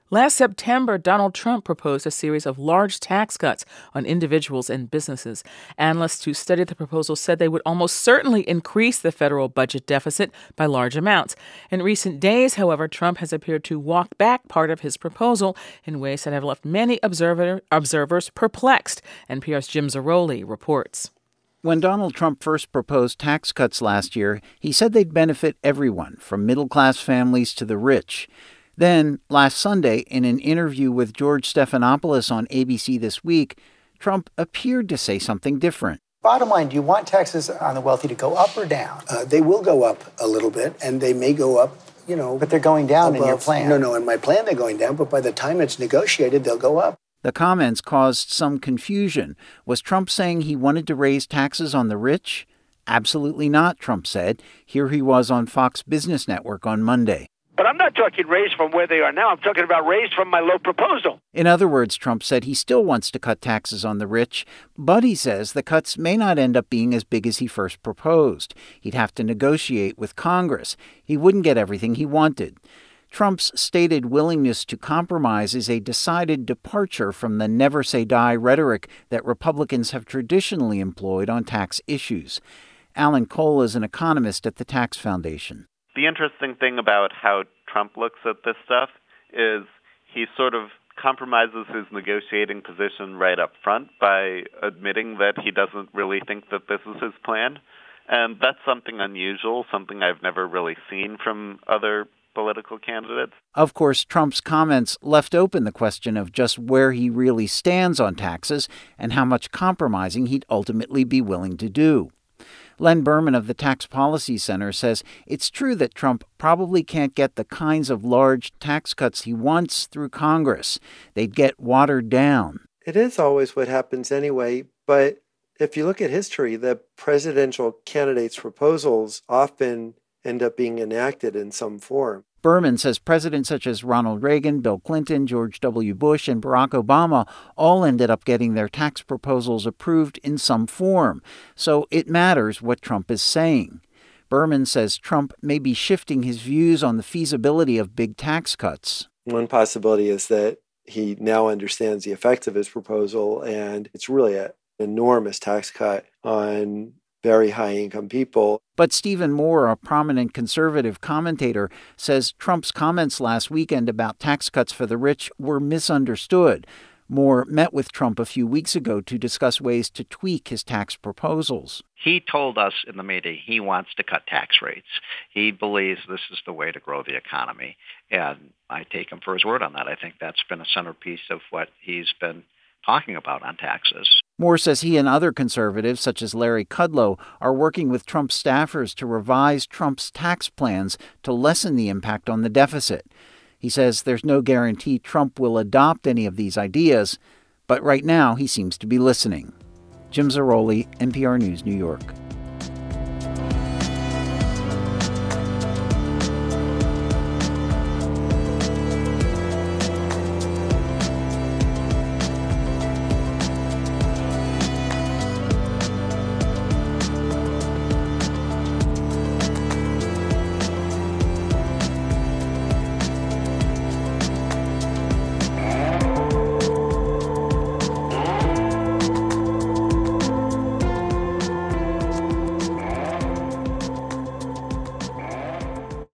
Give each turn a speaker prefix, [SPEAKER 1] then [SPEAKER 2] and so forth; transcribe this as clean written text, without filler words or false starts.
[SPEAKER 1] Last September, Donald Trump proposed a series of large tax cuts on individuals and businesses. Analysts who studied the proposal said they would almost certainly increase the federal budget deficit by large amounts. In recent days, however, Trump has appeared to walk back part of his proposal in ways that have left many observers perplexed. NPR's Jim Zarroli reports.
[SPEAKER 2] When Donald Trump first proposed tax cuts last year, he said they'd benefit everyone, from middle-class families to the rich. Then, last Sunday, in an interview with George Stephanopoulos on ABC This Week, Trump appeared to say something different.
[SPEAKER 3] Bottom line, do you want taxes on the wealthy to go up or down?
[SPEAKER 4] They will go up a little bit, and they may go up,
[SPEAKER 3] But they're going down
[SPEAKER 4] above.
[SPEAKER 3] In your plan.
[SPEAKER 4] No, in my plan they're going down, but by the time it's negotiated, they'll go up.
[SPEAKER 2] The comments caused some confusion. Was Trump saying he wanted to raise taxes on the rich? Absolutely not, Trump said. Here he was on Fox Business Network on Monday.
[SPEAKER 5] But I'm not talking raised from where they are now. I'm talking about raised from my low proposal.
[SPEAKER 2] In other words, Trump said he still wants to cut taxes on the rich, but he says the cuts may not end up being as big as he first proposed. He'd have to negotiate with Congress. He wouldn't get everything he wanted. Trump's stated willingness to compromise is a decided departure from the never-say-die rhetoric that Republicans have traditionally employed on tax issues. Alan Cole is an economist at the Tax Foundation.
[SPEAKER 6] The interesting thing about how Trump looks at this stuff is he sort of compromises his negotiating position right up front by admitting that he doesn't really think that this is his plan. And that's something unusual, something I've never really seen from other political candidates.
[SPEAKER 2] Of course, Trump's comments left open the question of just where he really stands on taxes and how much compromising he'd ultimately be willing to do. Len Berman of the Tax Policy Center says it's true that Trump probably can't get the kinds of large tax cuts he wants through Congress. They'd get watered down.
[SPEAKER 7] It is always what happens anyway, but if you look at history, the presidential candidates' proposals often end up being enacted in some form.
[SPEAKER 2] Berman says presidents such as Ronald Reagan, Bill Clinton, George W. Bush, and Barack Obama all ended up getting their tax proposals approved in some form. So it matters what Trump is saying. Berman says Trump may be shifting his views on the feasibility of big tax cuts.
[SPEAKER 7] One possibility is that he now understands the effects of his proposal, and it's really an enormous tax cut on very high-income people.
[SPEAKER 2] But Stephen Moore, a prominent conservative commentator, says Trump's comments last weekend about tax cuts for the rich were misunderstood. Moore met with Trump a few weeks ago to discuss ways to tweak his tax proposals.
[SPEAKER 8] He told us in the meeting he wants to cut tax rates. He believes this is the way to grow the economy. And I take him for his word on that. I think that's been a centerpiece of what he's been talking about on taxes.
[SPEAKER 2] Moore says he and other conservatives, such as Larry Kudlow, are working with Trump staffers to revise Trump's tax plans to lessen the impact on the deficit. He says there's no guarantee Trump will adopt any of these ideas, but right now he seems to be listening. Jim Zarroli, NPR News, New York.